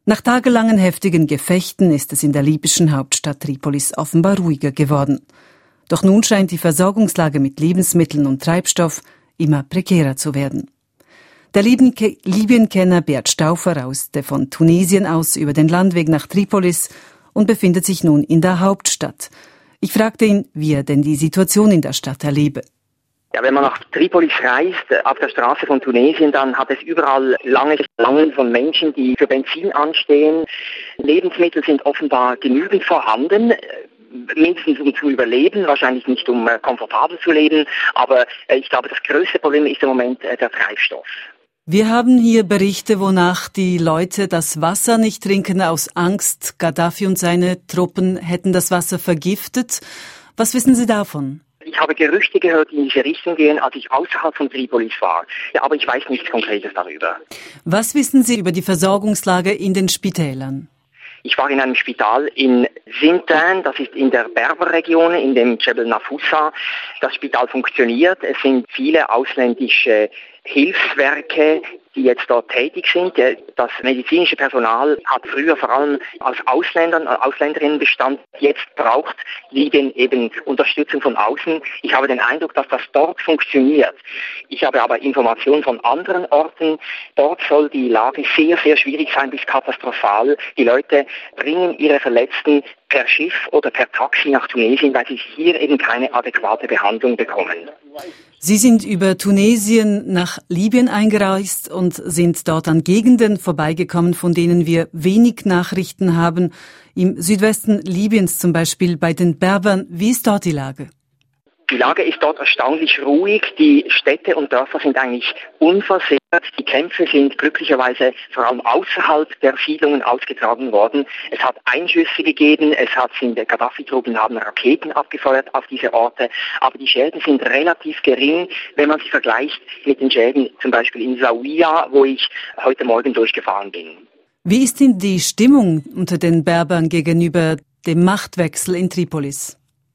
Nach tagelangen heftigen Gefechten ist es in der libyschen Hauptstadt Tripolis offenbar ruhiger geworden. Doch nun scheint die Versorgungslage mit Lebensmitteln und Treibstoff immer prekärer zu werden. Der Libyen-Kenner Bert Stauffer reiste von Tunesien aus über den Landweg nach Tripolis und befindet sich nun in der Hauptstadt. Ich fragte ihn, wie er denn die Situation in der Stadt erlebe. Ja, wenn man nach Tripolis reist, auf der Straße von Tunesien, dann hat es überall lange Schlangen von Menschen, die für Benzin anstehen. Lebensmittel sind offenbar genügend vorhanden, mindestens um zu überleben, wahrscheinlich nicht um komfortabel zu leben. Aber ich glaube, das größte Problem ist im Moment der Treibstoff. Wir haben hier Berichte, wonach die Leute das Wasser nicht trinken aus Angst. Gaddafi und seine Truppen hätten das Wasser vergiftet. Was wissen Sie davon? Ich habe Gerüchte gehört, die in diese Richtung gehen, als ich außerhalb von Tripolis war. Ja, aber ich weiß nichts Konkretes darüber. Was wissen Sie über die Versorgungslage in den Spitälern? Ich war in einem Spital in Sintin, das ist in der Berberregion, in dem Jebel Nafoussa. Das Spital funktioniert. Es sind viele ausländische Hilfswerke, die jetzt dort tätig sind. Das medizinische Personal hat früher vor allem aus Ausländerinnen bestanden. Jetzt braucht Libyen eben Unterstützung von außen. Ich habe den Eindruck, dass das dort funktioniert. Ich habe aber Informationen von anderen Orten. Dort soll die Lage sehr, sehr schwierig sein bis katastrophal. Die Leute bringen ihre Verletzten per Schiff oder per Taxi nach Tunesien, weil sie hier eben keine adäquate Behandlung bekommen. Sie sind über Tunesien nach Libyen eingereist und sind dort an Gegenden vorbeigekommen, von denen wir wenig Nachrichten haben. Im Südwesten Libyens zum Beispiel bei den Berbern. Wie ist dort die Lage? Die Lage ist dort erstaunlich ruhig. Die Städte und Dörfer sind eigentlich unversehrt. Die Kämpfe sind glücklicherweise vor allem außerhalb der Siedlungen ausgetragen worden. Es hat Einschüsse gegeben, die Gaddafi-Truppen haben Raketen abgefeuert auf diese Orte, aber die Schäden sind relativ gering, wenn man sie vergleicht mit den Schäden zum Beispiel in Zawiya, wo ich heute Morgen durchgefahren bin. Wie ist denn die Stimmung unter den Berbern gegenüber dem Machtwechsel in Tripolis?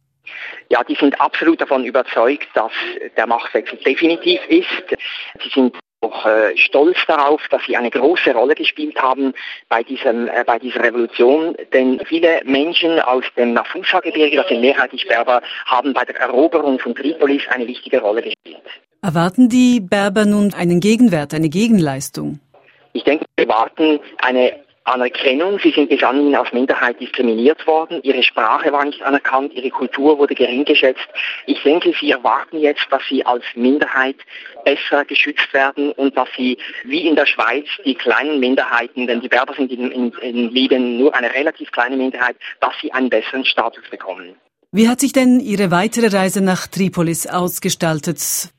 Ja, die sind absolut davon überzeugt, dass der Machtwechsel definitiv ist. Sie sind auch stolz darauf, dass sie eine große Rolle gespielt haben bei dieser Revolution. Denn viele Menschen aus dem Nafoussa-Gebirge, das sind mehrheitlich Berber, haben bei der Eroberung von Tripolis eine wichtige Rolle gespielt. Erwarten die Berber nun einen Gegenwert, eine Gegenleistung? Ich denke, wir erwarten eine Anerkennung. Sie sind bis anhin als Minderheit diskriminiert worden. Ihre Sprache war nicht anerkannt, ihre Kultur wurde gering geschätzt. Ich denke, sie erwarten jetzt, dass sie als Minderheit besser geschützt werden und dass sie, wie in der Schweiz, die kleinen Minderheiten, denn die Berber sind in Libyen nur eine relativ kleine Minderheit, dass sie einen besseren Status bekommen. Wie hat sich denn Ihre weitere Reise nach Tripolis ausgestaltet?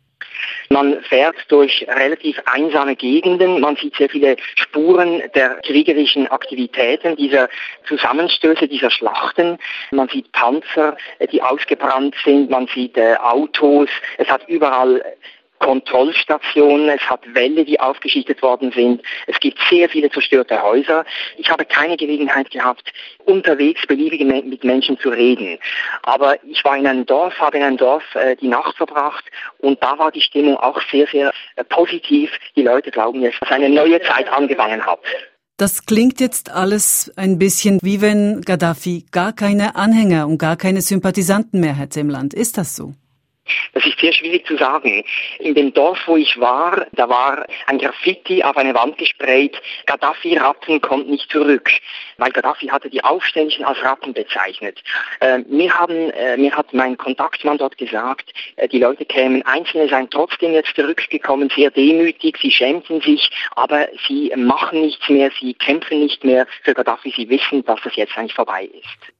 Man fährt durch relativ einsame Gegenden, man sieht sehr viele Spuren der kriegerischen Aktivitäten, dieser Zusammenstöße, dieser Schlachten. Man sieht Panzer, die ausgebrannt sind, man sieht Autos, es hat überall Kontrollstationen, es hat Wälle, die aufgeschichtet worden sind. Es gibt sehr viele zerstörte Häuser. Ich habe keine Gelegenheit gehabt, unterwegs beliebig mit Menschen zu reden. Aber ich war in einem Dorf, habe in einem Dorf die Nacht verbracht und da war die Stimmung auch sehr, sehr positiv. Die Leute glauben jetzt, dass eine neue Zeit angefangen hat. Das klingt jetzt alles ein bisschen wie wenn Gaddafi gar keine Anhänger und gar keine Sympathisanten mehr hätte im Land. Ist das so? Das ist sehr schwierig zu sagen. In dem Dorf, wo ich war, da war ein Graffiti auf eine Wand gesprayt. Gaddafi-Ratten kommt nicht zurück, weil Gaddafi hatte die Aufständischen als Ratten bezeichnet. Mir hat mein Kontaktmann dort gesagt, die Leute kämen, Einzelne seien trotzdem jetzt zurückgekommen, sehr demütig, sie schämten sich, aber sie machen nichts mehr, sie kämpfen nicht mehr für Gaddafi, sie wissen, dass das jetzt eigentlich vorbei ist.